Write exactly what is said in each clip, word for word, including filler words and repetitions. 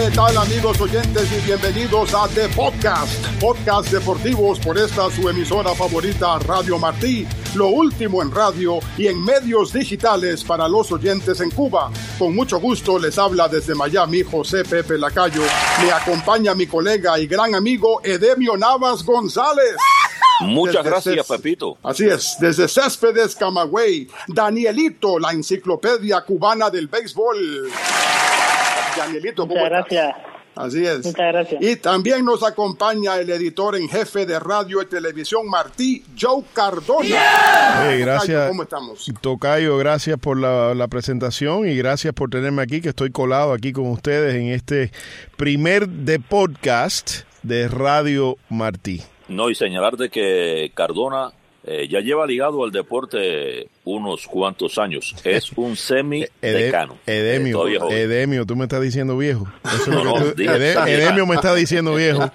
¿Qué tal, amigos oyentes? Y bienvenidos a The Podcast, podcast deportivos por esta su emisora favorita, Radio Martí, lo último en radio y en medios digitales para los oyentes en Cuba. Con mucho gusto les habla desde Miami José Pepe Lacayo. Me acompaña mi colega y gran amigo Edemio Navas González. Muchas Desde gracias, Cés- Pepito. Así es, desde Céspedes, Camagüey, Danielito, la enciclopedia cubana del béisbol. Danielito, ¿cómo Muchas estás? gracias. Así es. Muchas gracias. Y también nos acompaña el editor en jefe de radio y televisión Martí, Joe Cardona. Yeah. Hey, gracias. Tocayo, ¿cómo estamos? Tocayo, gracias por la, la presentación y gracias por tenerme aquí, que estoy colado aquí con ustedes en este primer de podcast de Radio Martí. No, y señalarte que Cardona eh, ya lleva ligado al deporte unos cuantos años. Es un semi-decano. Ede- Edemio, Eh, todavía Edemio, tú me estás diciendo viejo. Eso es No, lo que no, tú- diga- Ede- Edemio me está diciendo viejo.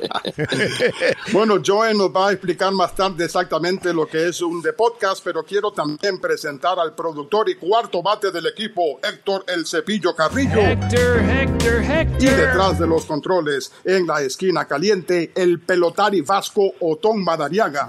Bueno, Joe nos va a explicar más tarde exactamente lo que es un de podcast, pero quiero también presentar al productor y cuarto bate del equipo, Héctor El Cepillo Carrillo. Héctor, Héctor, Héctor. Y detrás de los controles, en la esquina caliente, el pelotari vasco Otón Madariaga.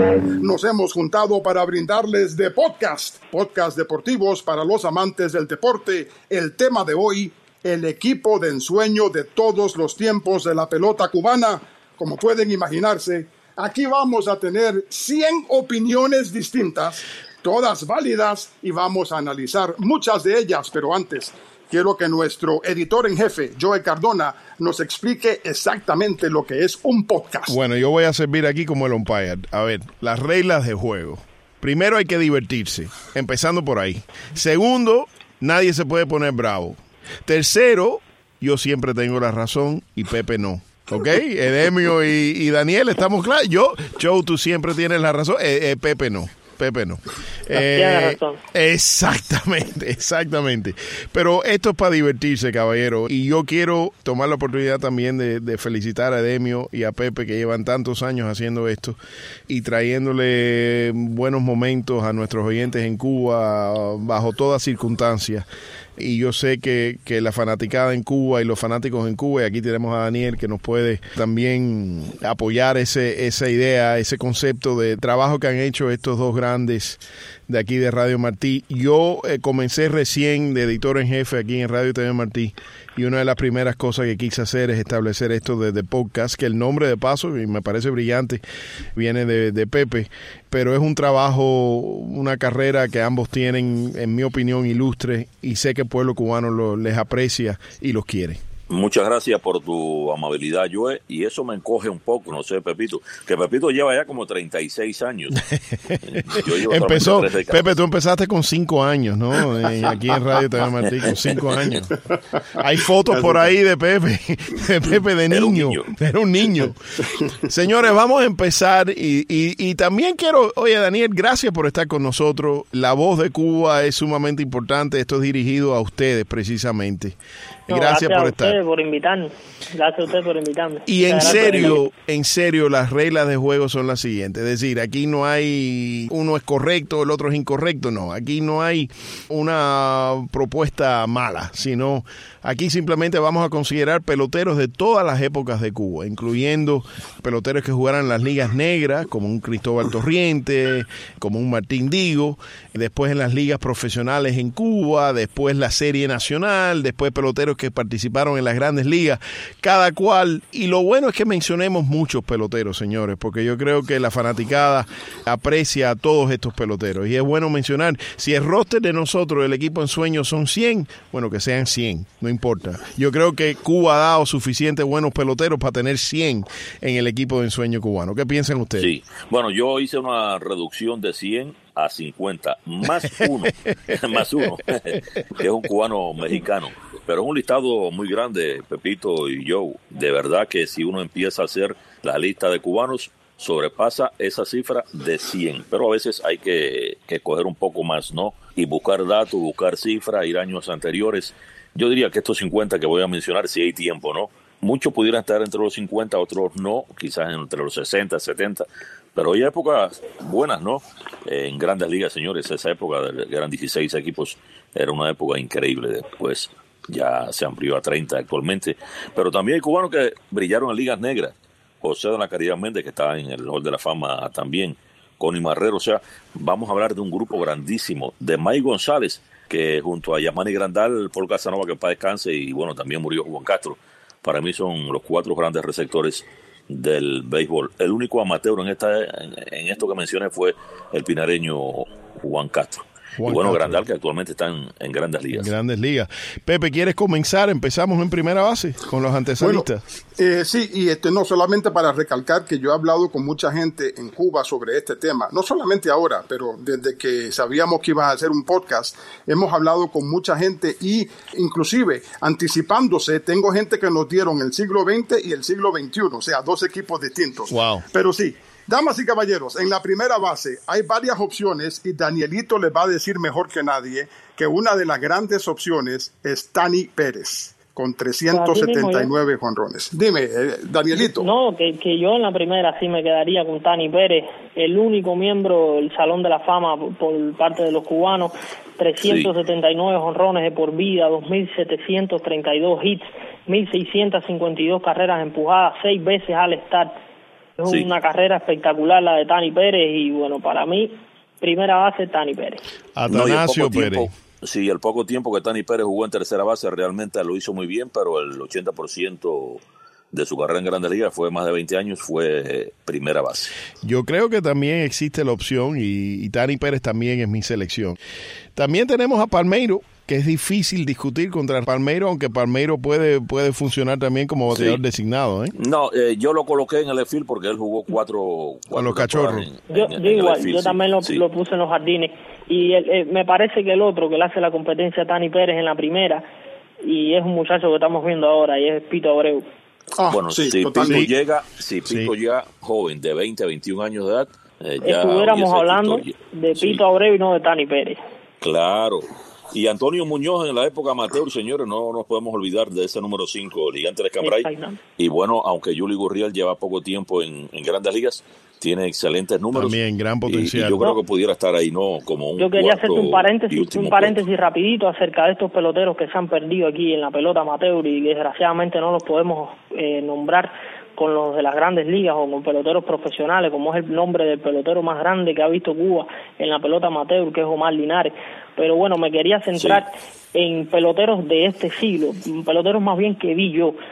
Nos hemos juntado para brindarles de podcast, podcast deportivos para los amantes del deporte. El tema de hoy, el equipo de ensueño de todos los tiempos de la pelota cubana. Como pueden imaginarse, aquí vamos a tener cien opiniones distintas, todas válidas, y vamos a analizar muchas de ellas, pero antes quiero que nuestro editor en jefe, Joe Cardona, nos explique exactamente lo que es un podcast. Bueno, yo voy a servir aquí como el umpire. A ver, las reglas de juego. Primero hay que divertirse, empezando por ahí. Segundo, nadie se puede poner bravo. Tercero, yo siempre tengo la razón y Pepe no. ¿Ok? Edemio y, y Daniel, ¿estamos claros? Yo, Joe, tú siempre tienes la razón, eh, eh, Pepe no. Pepe no. Tiene razón. Exactamente, exactamente. Pero esto es para divertirse, caballero. Y yo quiero tomar la oportunidad también de, de felicitar a Edemio y a Pepe, que llevan tantos años haciendo esto y trayéndole buenos momentos a nuestros oyentes en Cuba bajo todas circunstancias. Y yo sé que, que la fanaticada en Cuba y los fanáticos en Cuba, y aquí tenemos a Daniel que nos puede también apoyar ese, esa idea, ese concepto de trabajo que han hecho estos dos grandes de aquí de Radio Martí. Yo eh, comencé recién de editor en jefe aquí en Radio T V Martí, y una de las primeras cosas que quise hacer es establecer esto de, de podcast, que el nombre de paso, y me parece brillante, viene de, de Pepe, pero es un trabajo, una carrera que ambos tienen, en mi opinión, ilustre, y sé que el pueblo cubano lo, les aprecia y los quiere. Muchas gracias por tu amabilidad, Joe, y eso me encoge un poco, no sé, Pepito, que Pepito lleva ya como treinta y seis años. Yo llevo Empezó, solamente tres décadas. Pepe, tú empezaste con cinco años, ¿no? En- aquí en Radio T V Martí, con cinco años. Hay fotos por ahí de Pepe, de Pepe de Era un niño. niño. Era un niño. Señores, vamos a empezar y, y, y también quiero, oye, Daniel, gracias por estar con nosotros. La voz de Cuba es sumamente importante. Esto es dirigido a ustedes precisamente. No, Gracias, por a estar. ustedes por invitarnos. Gracias a ustedes por invitarme. Y en Muchas gracias por serio, en serio, las reglas de juego son las siguientes. Es decir, aquí no hay uno es correcto, el otro es incorrecto. No, aquí no hay una propuesta mala, sino aquí simplemente vamos a considerar peloteros de todas las épocas de Cuba, incluyendo peloteros que jugaran en las ligas negras, como un Cristóbal Torriente, como un Martín Digo, después en las ligas profesionales en Cuba, después la Serie Nacional, después peloteros que participaron en las grandes ligas, cada cual. Y lo bueno es que mencionemos muchos peloteros, señores, porque yo creo que la fanaticada aprecia a todos estos peloteros. Y es bueno mencionar, si el roster de nosotros, el equipo en sueño, son cien, bueno, que sean cien, no importa. Yo creo que Cuba ha dado suficientes buenos peloteros para tener cien en el equipo de ensueño cubano. ¿Qué piensan ustedes? Sí, bueno, yo hice una reducción de cien a cincuenta, más uno, más uno, que es un cubano mexicano. Pero es un listado muy grande, Pepito y Joe. De verdad que si uno empieza a hacer la lista de cubanos, sobrepasa esa cifra de cien. Pero a veces hay que, que coger un poco más, ¿no? Y buscar datos, buscar cifras, ir a años anteriores. Yo diría que estos cincuenta que voy a mencionar, si hay tiempo, ¿no? Muchos pudieran estar entre los cincuenta, otros no, quizás entre los sesenta, setenta. Pero hay épocas buenas, ¿no? En grandes ligas, señores, esa época de que eran dieciséis equipos, era una época increíble. Después ya se amplió a treinta actualmente. Pero también hay cubanos que brillaron en ligas negras. José de la Caridad Méndez, que está en el Hall de la Fama también, Connie Marrero. O sea, vamos a hablar de un grupo grandísimo, de Mike González, que junto a Yamani Grandal, Paul Casanova, que para descanse, y bueno, también murió Juan Castro. Para mí son los cuatro grandes receptores del béisbol. El único amateur en esta en, en esto que mencioné fue el pinareño Juan Castro. Juan y bueno, Castro. Grandal, que actualmente está en, en grandes ligas. En grandes ligas. Pepe, ¿quieres comenzar? Empezamos en primera base con los antesalistas. Bueno, eh, sí, y este no solamente para recalcar que yo he hablado con mucha gente en Cuba sobre este tema, no solamente ahora, pero desde que sabíamos que ibas a hacer un podcast, hemos hablado con mucha gente y inclusive anticipándose, tengo gente que nos dieron el siglo veinte y el siglo veintiuno, o sea, dos equipos distintos. Wow. Pero sí. Damas y caballeros, en la primera base hay varias opciones y Danielito les va a decir mejor que nadie que una de las grandes opciones es Tani Pérez, con trescientos setenta y nueve jonrones. Dime, eh, Danielito. No, que, que yo en la primera sí me quedaría con Tani Pérez, el único miembro del Salón de la Fama por, por parte de los cubanos, trescientos setenta y nueve jonrones de por vida, dos mil setecientos treinta y dos hits, mil seiscientos cincuenta y dos carreras empujadas, seis veces al start. Es sí. Una carrera espectacular la de Tani Pérez y bueno, para mí, primera base Tani Pérez. Atanasio no, Pérez. Tiempo, sí, el poco tiempo que Tani Pérez jugó en tercera base realmente lo hizo muy bien, pero el ochenta por ciento de su carrera en Grandes Ligas, fue más de veinte años, fue primera base. Yo creo que también existe la opción y, y Tani Pérez también es mi selección. También tenemos a Palmeiro, que es difícil discutir contra Palmeiro, aunque Palmeiro puede puede funcionar también como bateador sí. designado, ¿eh? No, eh, yo lo coloqué en el left field porque él jugó cuatro... cuatro a los cachorros. En, yo, en, yo en igual, field, yo sí. también lo, sí. lo puse en los jardines. Y el, eh, me parece que el otro que le hace la competencia a Tani Pérez en la primera, y es un muchacho que estamos viendo ahora, y es Pito Abreu. Ah, bueno, sí, si totalmente. Pito llega, si Pito sí. llega joven, de veinte a veintiún años de edad, eh, ya estuviéramos hablando de Pito sí. Abreu y no de Tani Pérez. Claro. Y Antonio Muñoz en la época amateur, señores, no nos podemos olvidar de ese número cinco, Ligante de Cambrai. Y bueno, aunque Yuli Gurriel lleva poco tiempo en, en Grandes Ligas, tiene excelentes números. También, gran potencial. Y, y yo creo no. que pudiera estar ahí, ¿no? Como un Yo quería hacerte un paréntesis, un paréntesis puesto. rapidito acerca de estos peloteros que se han perdido aquí en la pelota amateur y desgraciadamente no los podemos eh, nombrar con los de las Grandes Ligas o con peloteros profesionales, como es el nombre del pelotero más grande que ha visto Cuba en la pelota amateur, que es Omar Linares. Pero bueno, me quería centrar sí. en peloteros de este siglo, peloteros más bien que vi yo,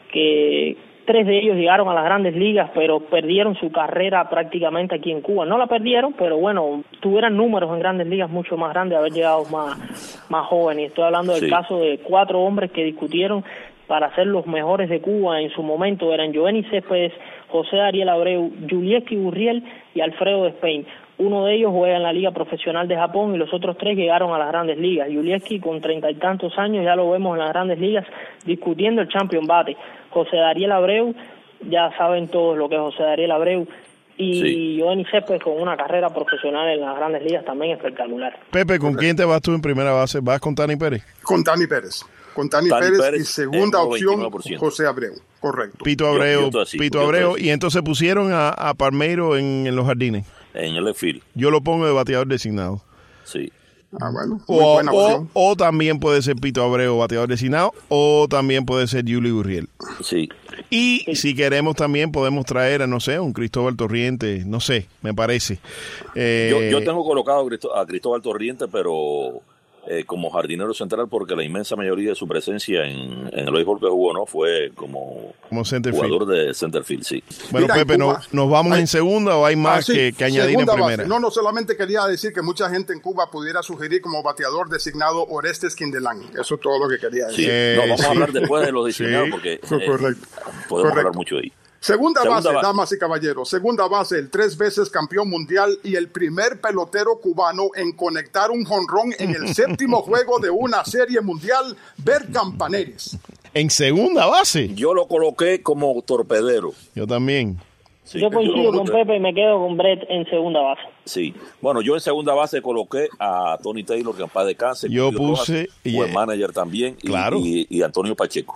que tres de ellos llegaron a las Grandes Ligas, pero perdieron su carrera prácticamente aquí en Cuba. No la perdieron, pero bueno, tuvieran números en Grandes Ligas mucho más grandes, haber llegado más, más jóvenes. Estoy hablando del sí. caso de cuatro hombres que discutieron para ser los mejores de Cuba en su momento. Eran Joenny Céspedes, José Ariel Abreu, Yulieski Gurriel y Alfredo Despain. Uno de ellos juega en la Liga Profesional de Japón y los otros tres llegaron a las Grandes Ligas. Yulieski, con treinta y tantos años, ya lo vemos en las Grandes Ligas discutiendo el Champion Bate. José Ariel Abreu, ya saben todos lo que es José Ariel Abreu. Y sí. Joenny Céspedes con una carrera profesional en las Grandes Ligas también espectacular. Pepe, ¿con quién te vas tú en primera base? ¿Vas con Tani Pérez? Con Tani Pérez. Con Tani, Tani Pérez, Pérez y segunda opción, José Abreu. Correcto. Pito Abreu, yo, yo así, Pito Abreu. Y entonces pusieron a, a Palmeiro en, en los jardines. En el left field. Yo lo pongo de bateador designado. Sí. Ah, bueno. Muy O, buena opción. o, o también puede ser Pito Abreu, bateador designado, o también puede ser Yuli Gurriel. Sí. Y si queremos también podemos traer a, no sé, un Cristóbal Torriente, no sé, me parece. Eh, yo, yo tengo colocado a Cristóbal Torriente, pero eh, como jardinero central, porque la inmensa mayoría de su presencia en, en el béisbol que jugó no fue como, como jugador de centerfield, sí. Bueno, Mira, Pepe, ¿no, ¿nos vamos hay, en segunda o hay más ah, sí, que, que añadir en primera? Base. No, no, solamente quería decir que mucha gente en Cuba pudiera sugerir como bateador designado Orestes Quindelán. Eso es todo lo que quería decir. Sí. Eh, no, vamos sí. a hablar después de los designados, sí. porque eh, correcto. podemos correcto. hablar mucho de ahí. Segunda, Segunda base, base, damas y caballeros. Segunda base, el tres veces campeón mundial y el primer pelotero cubano en conectar un jonrón en el séptimo juego de una serie mundial, Bert Campaneris. ¿En segunda base? Yo lo coloqué como torpedero. Yo también. Sí, yo coincido con Pepe y me quedo con Brett en segunda base. Sí, bueno, yo en segunda base coloqué a Tony Taylor, que en paz descanse. Yo puse... Rojas, buen manager también, claro. y, y, y Antonio Pacheco.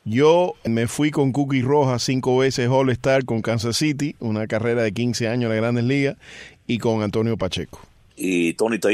Yo me fui con Cookie Rojas, cinco veces All-Star con Kansas City, una carrera de quince años en las Grandes Ligas, y con Antonio Pacheco. ¿Y Tony Taylor?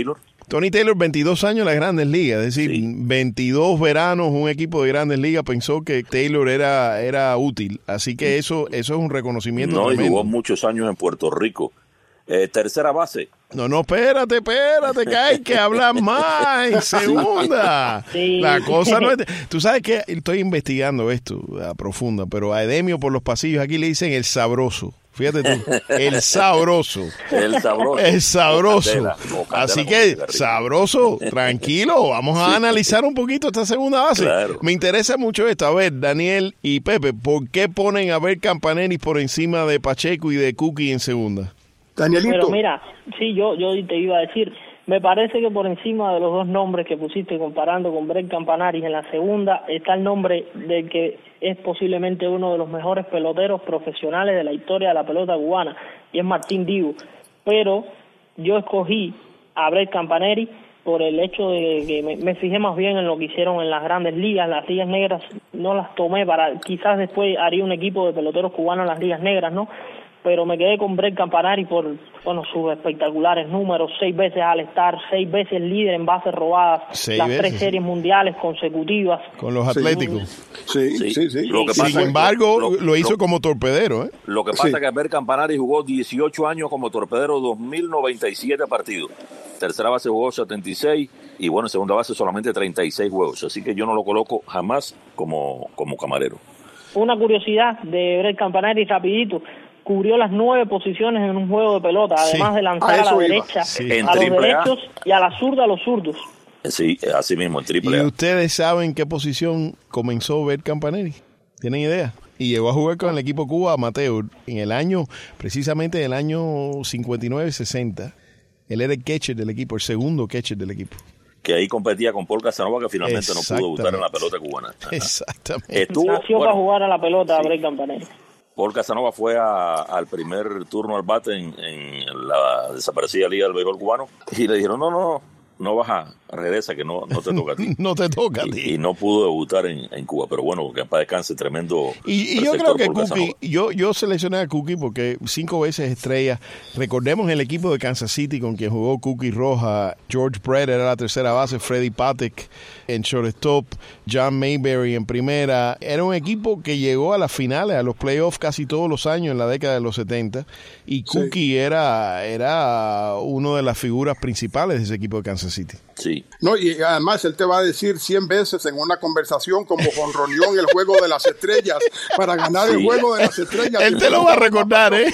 Tony Taylor, veintidós años en las Grandes Ligas, es decir, Sí. veintidós veranos un equipo de Grandes Ligas pensó que Taylor era, era útil, así que eso, eso es un reconocimiento No, y tremendo. jugó muchos años en Puerto Rico. Eh, tercera base. No, no, espérate, espérate, que hay que hablar más en segunda. Sí. La cosa no es... Tú sabes que estoy investigando esto a profunda, pero a Edemio por los pasillos aquí le dicen el sabroso. Fíjate tú, el sabroso. El sabroso. El sabroso. O candela, o candela Así con que, cigarrillo. sabroso, tranquilo, vamos a Sí. analizar un poquito esta segunda base. Claro. Me interesa mucho esto. A ver, Daniel y Pepe, ¿por qué ponen a ver Campanelli por encima de Pacheco y de Cookie en segunda? Danielito. Pero mira, sí, yo, yo te iba a decir, me parece que por encima de los dos nombres que pusiste comparando con Brett Campanaris en la segunda, está el nombre del que es posiblemente uno de los mejores peloteros profesionales de la historia de la pelota cubana, y es Martín Divo. Pero yo escogí a Brett Campanelli por el hecho de que me, me fijé más bien en lo que hicieron en las Grandes Ligas. Las ligas negras no las tomé para, quizás después haría un equipo de peloteros cubanos en las ligas negras, ¿no? Pero me quedé con Brett Campanari por, bueno, sus espectaculares números, seis veces All-Star, seis veces líder en bases robadas, Seis las veces. tres series mundiales consecutivas. Con los Sí. Atléticos. Sí, sí, Sí. sí. Lo que Sin pasa- embargo, lo- lo hizo lo- como torpedero, ¿eh? Lo que pasa Sí. es que Bert Campanari jugó dieciocho años como torpedero, dos mil noventa y siete partidos. Tercera base jugó setenta y seis y bueno, en segunda base solamente treinta y seis juegos. Así que yo no lo coloco jamás como, como camarero. Una curiosidad de Brett Campanari rapidito, cubrió las nueve posiciones en un juego de pelota, además Sí. de lanzar A a la eso iba. derecha, Sí. En a los triple A. derechos y a la zurda a los zurdos. Sí, así mismo, en triple ¿Y A. ustedes saben qué posición comenzó Bert Campanelli? ¿Tienen idea? Y llegó a jugar con el equipo Cuba amateur en el año, precisamente en el año cincuenta y nueve sesenta. Él era el catcher del equipo, el segundo catcher del equipo. Que ahí competía con Paul Casanova, que finalmente no pudo debutar en la Exactamente. pelota cubana. Ajá. Exactamente. Estuvo, Nació bueno, para jugar a la pelota sí. Brett Campanari. Paul Casanova fue a- al primer turno al bate en, en la desaparecida Liga del Béisbol Cubano y le dijeron, no, no, no baja, regresa, que no, no te toca a ti. No te toca a ti. Y, y no pudo debutar en, en Cuba, pero bueno, que en paz descanse, tremendo. Y, y yo creo receptor que Paul Cookie, Casanova. yo, yo seleccioné a Cookie porque cinco veces estrella. Recordemos el equipo de Kansas City con quien jugó Cookie Roja. George Brett era la tercera base, Freddie Patek en shortstop, John Mayberry en primera. Era un equipo que llegó a las finales, a los playoffs casi todos los años en la década de los setenta. Y Cookie era, era uno de las figuras principales de ese equipo de Kansas City. Sí, No, y además él te va a decir cien veces en una conversación como jonronió en el Juego de las Estrellas para ganar el Sí. Juego de las Estrellas. Él te lo va a recordar, ¿eh?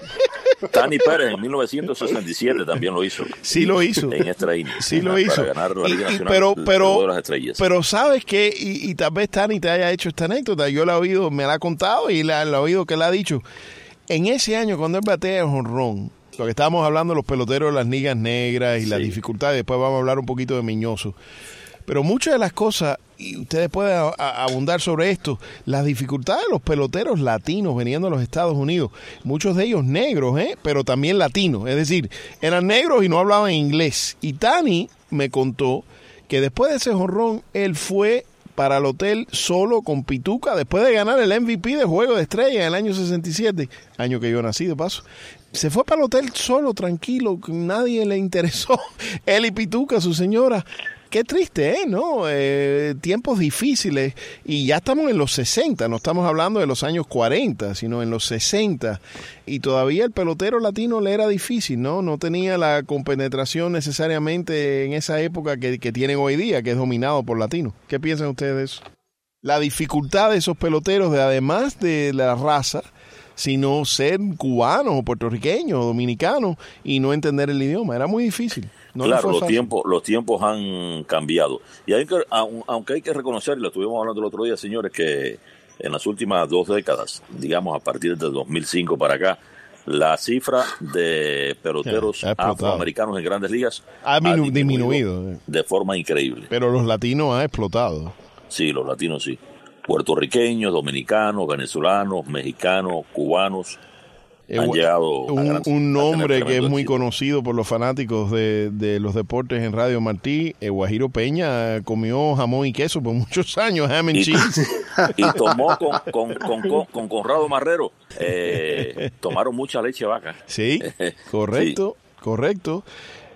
Tani Pérez en mil novecientos sesenta y siete también lo hizo. Sí lo hizo. En extra inning. Sí lo Para hizo. ganar la Y- Liga y- Nacional, pero, el pero, Juego de las Estrellas. pero sabes que, y, y tal vez Tani te haya hecho esta anécdota, yo la he oído, me la ha contado y la, la he oído que la ha dicho. En ese año, cuando él batea el jonrón, lo que estábamos hablando de los peloteros de las ligas negras y Sí. las dificultades, después vamos a hablar un poquito de Miñoso. Pero muchas de las cosas, y ustedes pueden a- a- abundar sobre esto, las dificultades de los peloteros latinos veniendo a los Estados Unidos, muchos de ellos negros, ¿eh? Pero también latinos, es decir, eran negros y no hablaban inglés. Y Tani me contó que después de ese jonrón, él fue para el hotel solo con Pituca, después de ganar el M V P de Juego de Estrella en el año sesenta y siete, año que yo nací de paso. Se fue para el hotel solo, tranquilo, que nadie le interesó. Él y Pituca, su señora. Qué triste, ¿eh? ¿No? Eh, tiempos difíciles. Y ya estamos en los sesenta, no estamos hablando de los años cuarenta, sino en los sesenta. Y todavía el pelotero latino le era difícil, ¿no? No tenía la compenetración necesariamente en esa época que, que tienen hoy día, que es dominado por latinos. ¿Qué piensan ustedes de eso? La dificultad de esos peloteros, de además de la raza, sino ser cubanos o puertorriqueños o dominicanos y no entender el idioma. Era muy difícil. No le claro, fue los fácil. tiempos, los tiempos han cambiado. Y hay que, aun- aunque hay que reconocer, y lo estuvimos hablando el otro día, señores, que en las últimas dos décadas, digamos a partir de dos mil cinco para acá, la cifra de peloteros Ha explotado. afroamericanos en grandes ligas Ha minu- disminuido, eh. de forma increíble. Pero los latinos han explotado. Sí, los latinos sí. Puertorriqueños, dominicanos, venezolanos, mexicanos, cubanos Eh, han llegado a un, gran- a un nombre tener que es tremendo muy éxito. conocido por los fanáticos de, de los deportes en Radio Martí, eh, Guajiro Peña comió jamón y queso por muchos años, ham and Y, cheese. y tomó con, con, con, con, con Conrado Marrero, eh, tomaron mucha leche de vaca. Sí, correcto, correcto.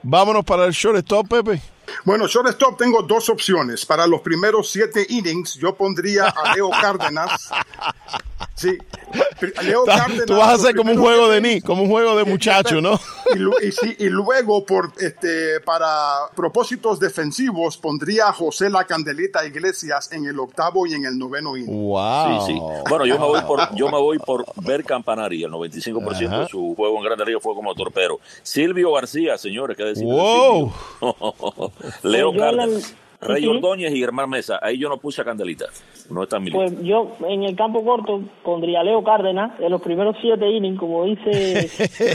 Vámonos para el shortstop, Pepe. Bueno, shortstop tengo dos opciones. Para los primeros siete innings, yo pondría a Leo Cárdenas. Sí, Leo Cárdenas. Tú vas a hacer como un juego de ni, como un juego de muchacho, ¿no? Y, y, sí, y luego, por este, para propósitos defensivos, pondría a José La Candelita Iglesias en el octavo y en el noveno inning. Wow. Sí, sí. Bueno, yo me voy por, yo me voy por Ver Campanari. El noventa y cinco por ciento Ajá. de su juego en Grandes Ligas fue como torpedero. Silvio García, señores, ¿qué decir? Wow. Leo Cárdenas, Rey Ordóñez y Germán Mesa. Ahí yo no puse a Candelita. No está en mi lista. Pues yo en el campo corto pondría a Leo Cárdenas en los primeros siete innings, como dice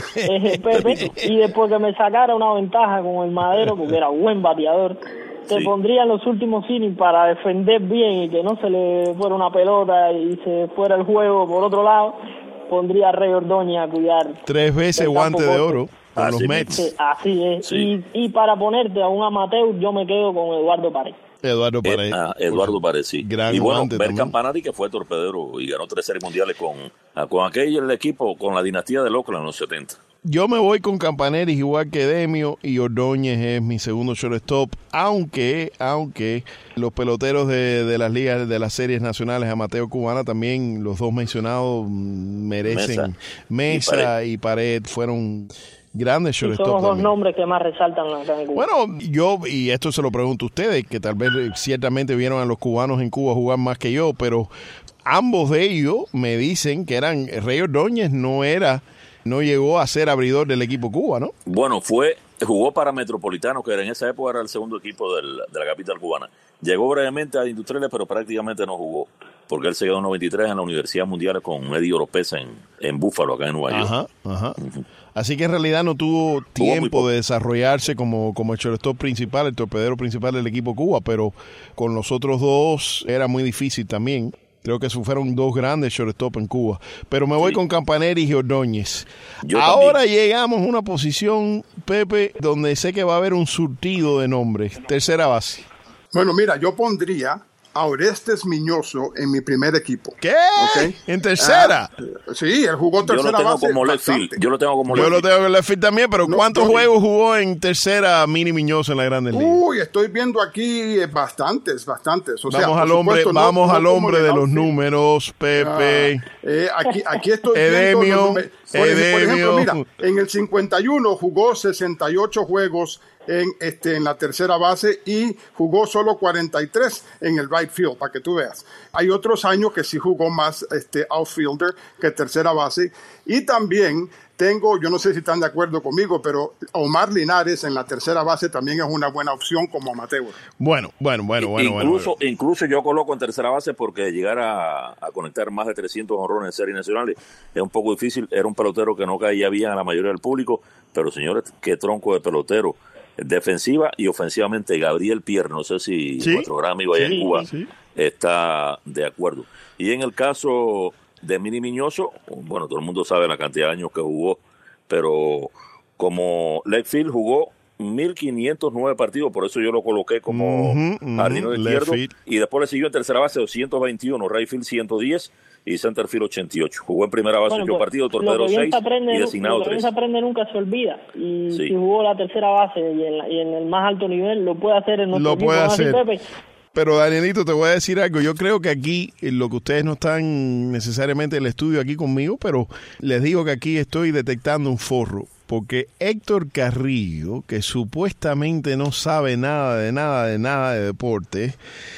eh, Pepe, y después que me sacara una ventaja con el Madero, porque era buen bateador, te sí. pondría en los últimos innings para defender bien y que no se le fuera una pelota y se fuera el juego por otro lado. Pondría a Rey Ordóñez a cuidar. Tres veces guante de oro. Para los Mets. Sí, así es. Sí. Y, y para ponerte a un amateur, yo me quedo con Eduardo Pared. Eduardo Pared. Eh, ah, Eduardo Pared, sí. Gran y bueno, Ver también. Campanari, que fue torpedero y ganó tres series mundiales con, con aquel el equipo, con la dinastía de Oakland en los setenta. Yo me voy con Campaneri igual que Demio, y Ordóñez es mi segundo shortstop, aunque aunque los peloteros de, de las ligas, de las series nacionales amateur cubana, también los dos mencionados merecen. Mesa, Mesa y, Pared. y Pared fueron grandes shortstop. Son los dos también. nombres que más resaltan acá en Cuba. Bueno, yo, y esto se lo pregunto a ustedes, que tal vez ciertamente vieron a los cubanos en Cuba jugar más que yo, pero ambos de ellos me dicen que eran, Rey Ordóñez no era, no llegó a ser abridor del equipo Cuba, ¿no? Bueno, fue, jugó para Metropolitano, que en esa época era el segundo equipo del, de la capital cubana. Llegó brevemente a Industriales, pero prácticamente no jugó, porque él se quedó en noventa y tres en la Universidad Mundial con Eddie Oropesa en, en Búfalo, acá en Nueva York. Ajá, ajá. Uh-huh. Así que en realidad no tuvo tiempo de desarrollarse como, como el shortstop principal, el torpedero principal del equipo Cuba, pero con los otros dos era muy difícil también. Creo que fueron dos grandes shortstop en Cuba. Pero me voy sí. con Campaneri y Ordóñez. Yo Ahora también. Llegamos a una posición, Pepe, donde sé que va a haber un surtido de nombres. Tercera base. Bueno, mira, yo pondría a Orestes Miñoso en mi primer equipo. ¿Qué? ¿Okay? ¿En tercera? Uh, sí, él jugó tercera base. Como yo lo tengo como Yo lo tengo en left field también, pero no, ¿cuántos no, juegos jugó en tercera Mini Miñoso en la Grandes Ligas? Uy, estoy viendo aquí bastantes, bastantes. O vamos sea, al hombre, supuesto, vamos no, al no hombre de los números, Pepe. Ah, eh, aquí, aquí estoy Edemio, viendo los, por, Edemio. por ejemplo, mira, en el cincuenta y uno jugó sesenta y ocho juegos en este en la tercera base y jugó solo cuarenta y tres en el right field, para que tú veas. Hay otros años que sí jugó más este outfielder que tercera base. Y también tengo, yo no sé si están de acuerdo conmigo, pero Omar Linares en la tercera base también es una buena opción como amateur. Bueno, bueno, bueno, bueno. Incluso, bueno. incluso yo coloco en tercera base porque llegar a, a conectar más de trescientos honrones en series nacionales es un poco difícil. Era un pelotero que no caía bien a la mayoría del público, pero señores, qué tronco de pelotero. Defensiva y ofensivamente, Gabriel Pierre, no sé si ¿Sí? nuestro gran amigo allá sí, en Cuba sí. está de acuerdo. Y en el caso de Mini Miñoso, bueno, todo el mundo sabe la cantidad de años que jugó, pero como left field jugó mil quinientos nueve partidos, por eso yo lo coloqué como uh-huh, uh-huh, jardinero izquierdo, y después le siguió en tercera base doscientos veintiuno, right field ciento diez y center field ochenta y ocho. Jugó en primera base ocho bueno, partidos, torpedero seis y designado tres. Lo que se aprende nunca se olvida, y sí. si jugó la tercera base y en, la, y en el más alto nivel, lo puede hacer en nuestro Lo puede hacer. Pepe. Pero Danielito, te voy a decir algo. Yo creo que aquí, lo que ustedes no están necesariamente en el estudio aquí conmigo, pero les digo que aquí estoy detectando un forro. Porque Héctor Carrillo, que supuestamente no sabe nada de nada de nada de deporte,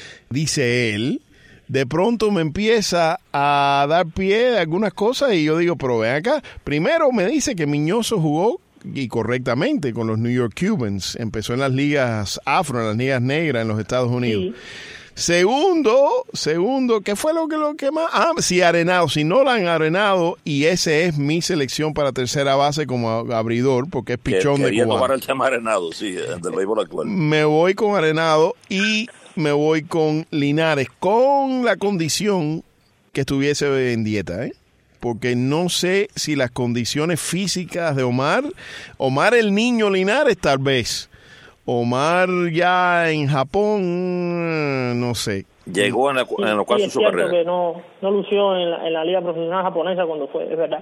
dice él, de pronto me empieza a dar pie a algunas cosas y yo digo, pero ven acá. Primero me dice que Miñoso jugó y correctamente con los New York Cubans. Empezó en las ligas afro, en las ligas negras en los Estados Unidos. Sí. Segundo, segundo, ¿qué fue lo que lo que más? Ah, sí, Arenado, si no lo han Arenado, y ese es mi selección para tercera base como abridor, porque es pichón que, de cubano. tomar el tema Arenado, sí, del béisbol actual. Me voy con Arenado y me voy con Linares, con la condición que estuviese en dieta, ¿eh? Porque no sé si las condiciones físicas de Omar, Omar el niño Linares tal vez, Omar ya en Japón, no sé. Llegó en, la, en el cual sí, su carrera. Que no, no lució en la, en la liga profesional japonesa cuando fue, es verdad.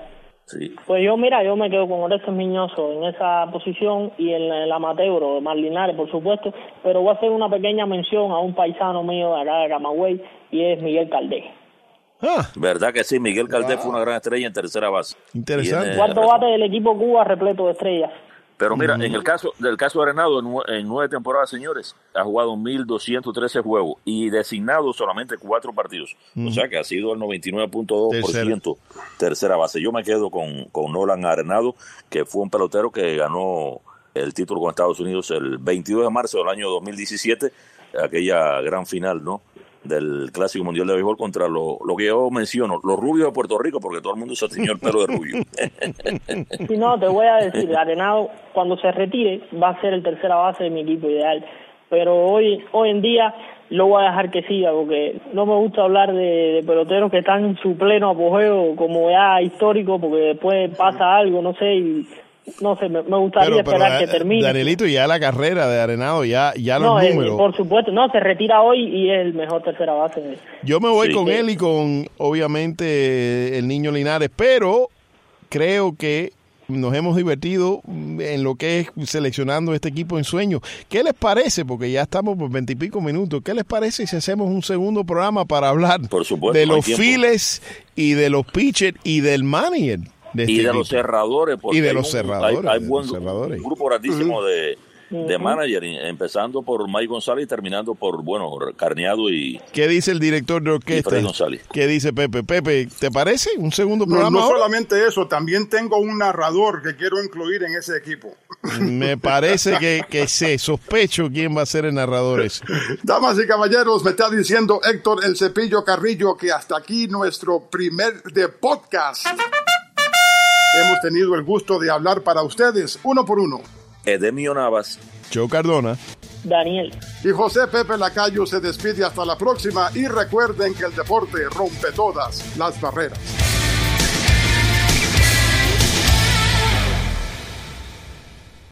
Sí. Pues yo, mira, yo me quedo con Orestes Miñoso en esa posición y en el amateur, Omar Linares, por supuesto, pero voy a hacer una pequeña mención a un paisano mío de acá de Camagüey, y es Miguel Caldés. Ah, ¿Verdad que sí? Miguel Caldés ah. fue una gran estrella en tercera base. Interesante. Cuarto bate del equipo Cuba repleto de estrellas. Pero mira, mm. en el caso del caso de Arenado, en, en nueve temporadas, señores, ha jugado mil doscientos trece juegos y designado solamente cuatro partidos. Mm. O sea que ha sido el noventa y nueve punto dos por ciento tercera. tercera base. Yo me quedo con, con Nolan Arenado, que fue un pelotero que ganó el título con Estados Unidos el veintidós de marzo del año dos mil diecisiete, aquella gran final, ¿no?, del Clásico Mundial de Béisbol contra lo, lo que yo menciono, los rubios de Puerto Rico, porque todo el mundo se tiñó el pelo de rubio. Si no, te voy a decir, Arenado, cuando se retire, va a ser el tercera base de mi equipo ideal. Pero hoy hoy en día lo voy a dejar que siga, porque no me gusta hablar de, de peloteros que están en su pleno apogeo, como ya histórico, porque después pasa algo, no sé, y... No sé, me, me gustaría pero, pero esperar que termine. Danielito, ya la carrera de Arenado, ya, ya los no, números. Eh, por supuesto, no, se retira hoy y es el mejor tercera base. Yo me voy sí, con sí. él y con, obviamente, el niño Linares, pero creo que nos hemos divertido en lo que es seleccionando este equipo en sueño. ¿Qué les parece? Porque ya estamos por veintipico minutos. ¿Qué les parece si hacemos un segundo programa para hablar por supuesto, de no los files y de los pitchers y del manager? De este y de equipo. Los cerradores. Y de los cerradores. Hay, hay buen cerradores. Un grupo grandísimo uh-huh. de, de manager, empezando por Mike González y terminando por, bueno, Carneado y... ¿Qué dice el director de orquesta? ¿Qué dice Pepe? Pepe, ¿te parece un segundo programa? No, no ahora? solamente eso, también tengo un narrador que quiero incluir en ese equipo. Me parece que, que sé, sospecho quién va a ser el narrador ese. Damas y caballeros, me está diciendo Héctor El Cepillo Carrillo que hasta aquí nuestro primer de podcast. Hemos tenido el gusto de hablar para ustedes, uno por uno. Edemio Navas, Joe Cardona, Daniel y José Pepe Lacayo se despide hasta la próxima y recuerden que el deporte rompe todas las barreras.